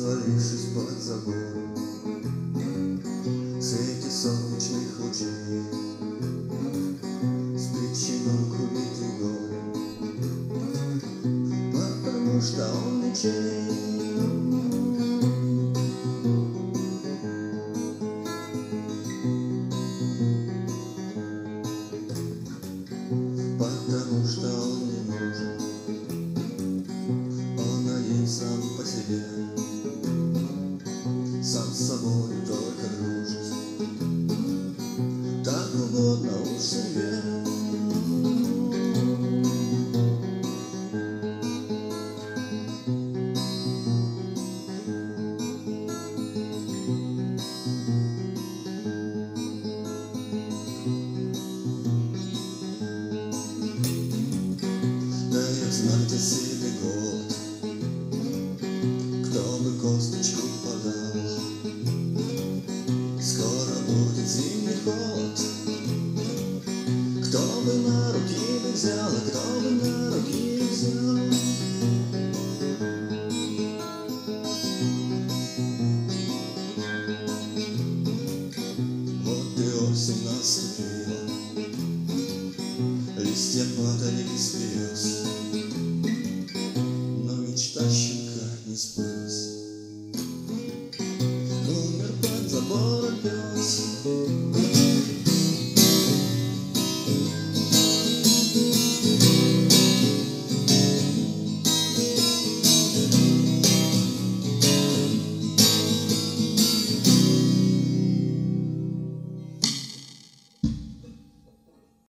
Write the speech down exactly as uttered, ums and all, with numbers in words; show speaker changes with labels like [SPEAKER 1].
[SPEAKER 1] Свалившись под забор, в свете солнечных лучей, спит щенок, убитый горем, потому что он ничей. Потому что он не нужен, он один сам по себе, сам с собой только дружит, так угодно уж себе. Дает знать о себе голод, кто бы косточки